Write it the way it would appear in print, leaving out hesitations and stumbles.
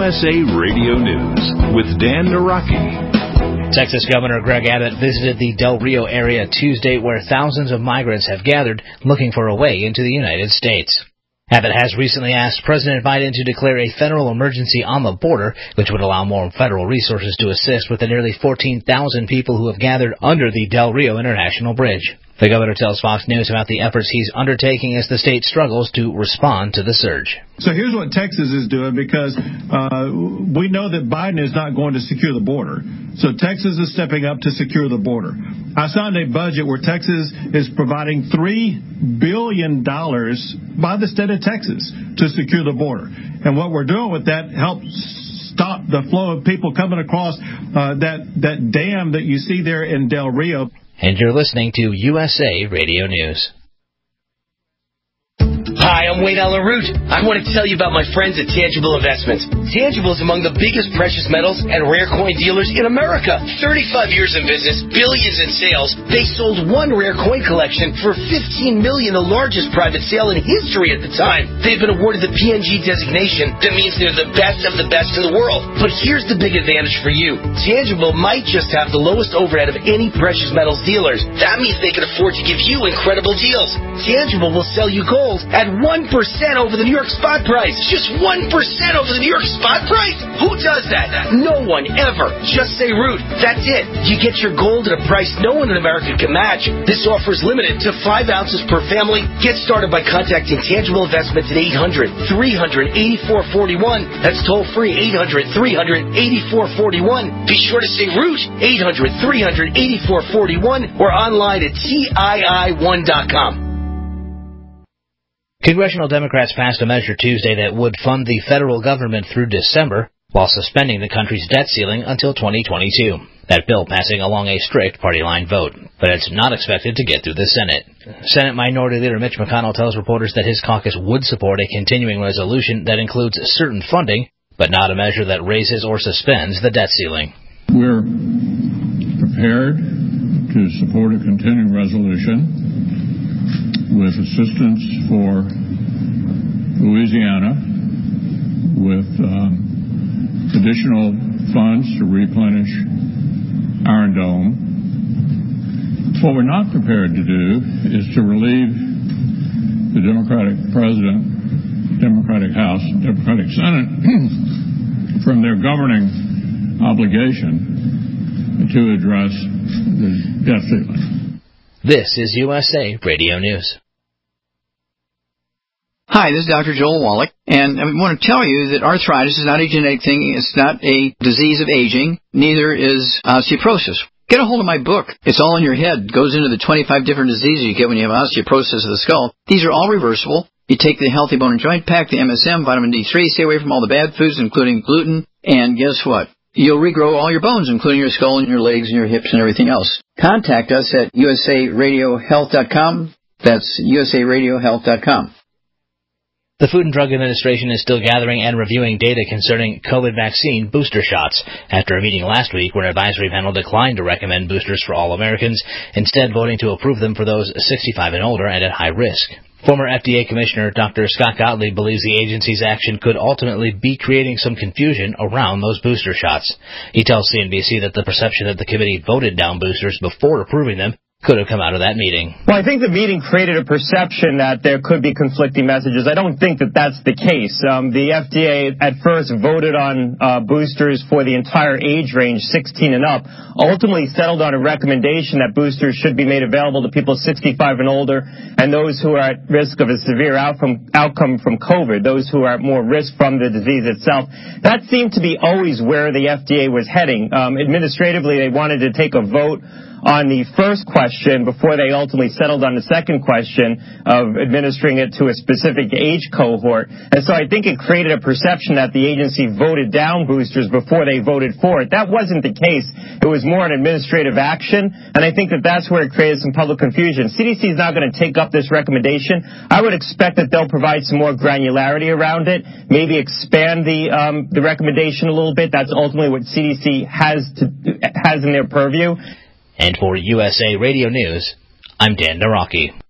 USA Radio News with Dan Naraki. Texas Governor Greg Abbott visited the Del Rio area Tuesday, where thousands of migrants have gathered looking for a way into the United States. Abbott has recently asked President Biden to declare a federal emergency on the border, which would allow more federal resources to assist with the nearly 14,000 people who have gathered under the Del Rio International Bridge. The governor tells Fox News about the efforts he's undertaking as the state struggles to respond to the surge. So here's what Texas is doing, because we know that Biden is not going to secure the border. So Texas is stepping up to secure the border. I signed a budget where Texas is providing $3 billion by the state of Texas to secure the border. And what we're doing with that helps stop the flow of people coming across that dam that you see there in Del Rio. And you're listening to USA Radio News. Hi, I'm Wayne Allen Root. I want to tell you about my friends at Tangible Investments. Tangible is among the biggest precious metals and rare coin dealers in America. 35 years in business, billions in sales. They sold one rare coin collection for $15 million, the largest private sale in history at the time. They've been awarded the PNG designation. That means they're the best of the best in the world. But here's the big advantage for you. Tangible might just have the lowest overhead of any precious metals dealers. That means they can afford to give you incredible deals. Tangible will sell you gold at 1% over the New York spot price. Just 1% over the New York spot price? Who does that? No one ever. Just say Root. That's it. You get your gold at a price no one in America can match. This offer is limited to 5 ounces per family. Get started by contacting Tangible Investments at 800-300-8441. That's toll free, 800-300-8441. Be sure to say Root, 800-300-8441, or online at TII1.com. Congressional Democrats passed a measure Tuesday that would fund the federal government through December while suspending the country's debt ceiling until 2022. That bill passing along a strict party line vote, but it's not expected to get through the Senate. Senate Minority Leader Mitch McConnell tells reporters that his caucus would support a continuing resolution that includes certain funding, but not a measure that raises or suspends the debt ceiling. We're prepared to support a continuing resolution with assistance for Louisiana, with additional funds to replenish Iron Dome. What we're not prepared to do is to relieve the Democratic President, Democratic House, Democratic Senate from their governing obligation to address the debt ceiling. This is USA Radio News. Hi, this is Dr. Joel Wallach, and I want to tell you that arthritis is not a genetic thing. It's not a disease of aging. Neither is osteoporosis. Get a hold of my book. It's all in your head. It goes into the 25 different diseases you get when you have osteoporosis of the skull. These are all reversible. You take the Healthy Bone and Joint Pack, the MSM, vitamin D3, stay away from all the bad foods, including gluten, and guess what? You'll regrow all your bones, including your skull and your legs and your hips and everything else. Contact us at usaradiohealth.com. That's usaradiohealth.com. The Food and Drug Administration is still gathering and reviewing data concerning COVID vaccine booster shots after a meeting last week where an advisory panel declined to recommend boosters for all Americans, instead voting to approve them for those 65 and older and at high risk. Former FDA Commissioner Dr. Scott Gottlieb believes the agency's action could ultimately be creating some confusion around those booster shots. He tells CNBC that the perception that the committee voted down boosters before approving them could have come out of that meeting. Well, I think the meeting created a perception that there could be conflicting messages. I don't think that that's the case. The FDA at first voted on boosters for the entire age range, 16 and up, ultimately settled on a recommendation that boosters should be made available to people 65 and older and those who are at risk of a severe outcome from COVID, those who are at more risk from the disease itself. That seemed to be always where the FDA was heading. Administratively, they wanted to take a vote on the first question before they ultimately settled on the second question of administering it to a specific age cohort. And so I think it created a perception that the agency voted down boosters before they voted for it. That wasn't the case. It was more an administrative action, and I think that that's where it created some public confusion. CDC is not going to take up this recommendation. I would expect that they'll provide some more granularity around it, maybe expand the recommendation a little bit. That's ultimately what CDC has in their purview. And for USA Radio News, I'm Dan Naraki.